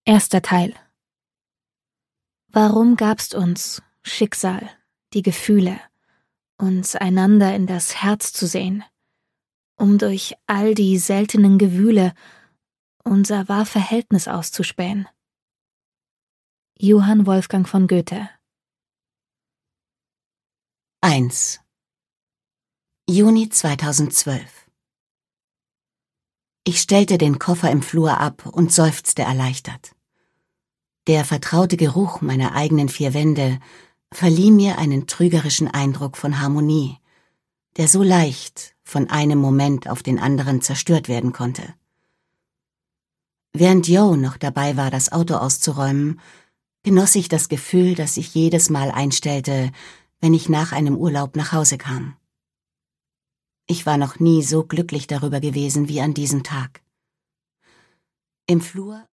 Erster Teil. Warum gabst uns, Schicksal, die Gefühle, uns einander in das Herz zu sehen, um durch all die seltenen Gewühle unser wahr Verhältnis auszuspähen? Johann Wolfgang von Goethe. 1. Juni 2012. Ich stellte den Koffer im Flur ab und seufzte erleichtert. Der vertraute Geruch meiner eigenen vier Wände verlieh mir einen trügerischen Eindruck von Harmonie, der so leicht von einem Moment auf den anderen zerstört werden konnte. Während Joe noch dabei war, das Auto auszuräumen, genoss ich das Gefühl, das sich jedes Mal einstellte, wenn ich nach einem Urlaub nach Hause kam. Ich war noch nie so glücklich darüber gewesen wie an diesem Tag. Im Flur